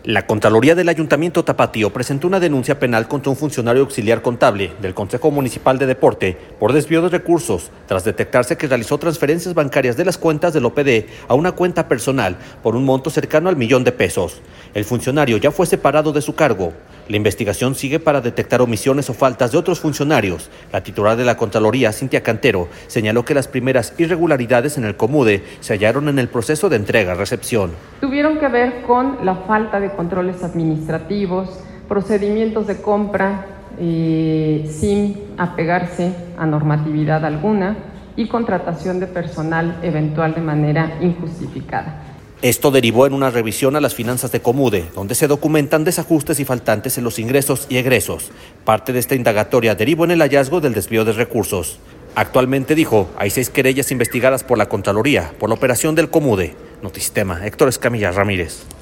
La Contraloría del Ayuntamiento Tapatío presentó una denuncia penal contra un funcionario auxiliar contable del Consejo Municipal de Deporte por desvío de recursos, tras detectarse que realizó transferencias bancarias de las cuentas del OPD a una cuenta personal por un monto cercano al $1.000.000. El funcionario ya fue separado de su cargo. La investigación sigue para detectar omisiones o faltas de otros funcionarios. La titular de la Contraloría, Cintia Cantero, señaló que las primeras irregularidades en el Comude se hallaron en el proceso de entrega-recepción. Tuvieron que ver con la falta de controles administrativos, procedimientos de compra sin apegarse a normatividad alguna y contratación de personal eventual de manera injustificada. Esto derivó en una revisión a las finanzas de Comude, donde se documentan desajustes y faltantes en los ingresos y egresos. Parte de esta indagatoria derivó en el hallazgo del desvío de recursos. Actualmente, dijo, hay 6 querellas investigadas por la Contraloría por la operación del Comude. Notisistema, Héctor Escamilla Ramírez.